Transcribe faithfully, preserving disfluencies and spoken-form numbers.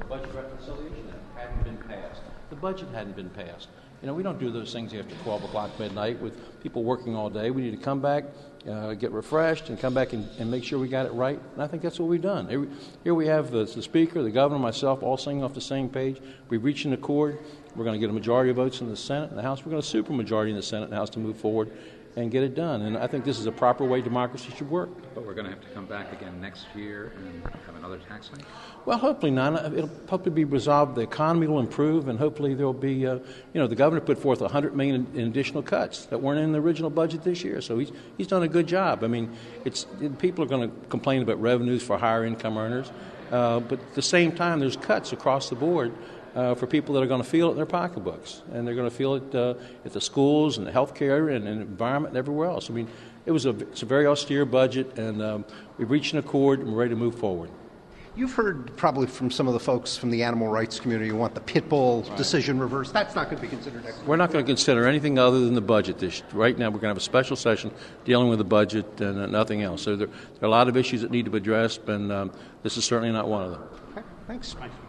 Budget Reconciliation Act hadn't been passed. The budget hadn't been passed. You know, we don't do those things after twelve o'clock midnight with people working all day. We need to come back, uh, get refreshed, and come back and, and make sure we got it right. And I think that's what we've done. Here, here we have the, the Speaker, the Governor, myself, all singing off the same page. We've reached an accord. We're going to get a majority of votes in the Senate and the House. We're going to super majority in the Senate and the House to move forward and get it done. And I think this is a proper way democracy should work. But we're going to have to come back again next year and have another tax hike? Well, hopefully not. It'll hopefully be resolved. The economy will improve, and hopefully there will be, uh, you know, the governor put forth one hundred million dollars in, in additional cuts that weren't in the original budget this year. So he's he's done a good job. I mean, it's people are going to complain about revenues for higher income earners, uh, but at the same time, there's cuts across the board uh, for people that are going to feel it in their pocketbooks, and they're going to feel it uh, at the schools and the health care and, and environment and everywhere else. I mean, it was a it's a very austere budget, and um, we've reached an accord, and we're ready to move forward. You've heard probably from some of the folks from the animal rights community who want the pit bull right. decision reversed. That's not going to be considered next week. We're not going to consider anything other than the budget. This, right now we're going to have a special session dealing with the budget and uh, nothing else. So there, there are a lot of issues that need to be addressed, and um, this is certainly not one of them. Okay, thanks. Thanks.